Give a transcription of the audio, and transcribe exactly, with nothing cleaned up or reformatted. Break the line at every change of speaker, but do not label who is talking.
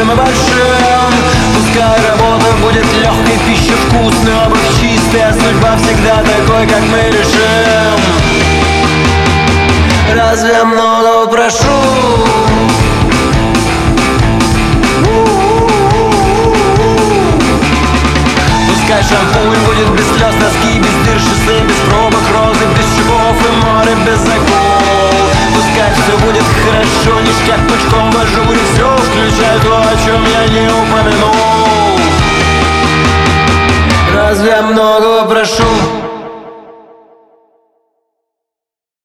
большим и большим. Пускай работа будет легкой, пища вкусной, обувь чистая, судьба всегда такой, как мы решим. Разве я многого прошу? Пускай шампунь будет без слез, носки без дыр, шоссе без пробок, розы без шипов и море без акул. Пускай все будет хорошо, ништяк пучком в ажуре, все включая то, о чем я